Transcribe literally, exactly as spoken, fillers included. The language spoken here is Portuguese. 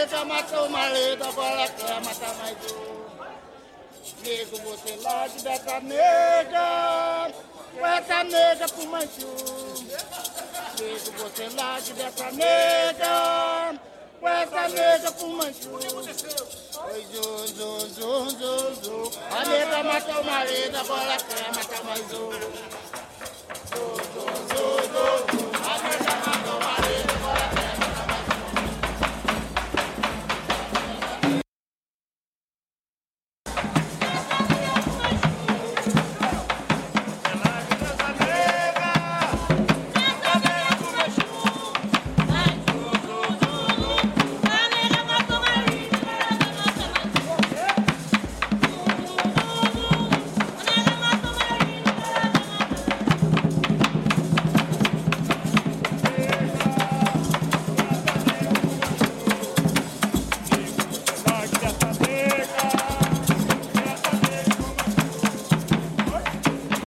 nega matou o marido, agora quer matar mais um. Nego, você largue dessa nega, com essa nega pro manchu. Nego, você largue dessa nega, com essa nega pro manchu. Oi, zum, zum, zum, zum, zum. A nega matou o marido, agora quer matar mais um. Zum, zum,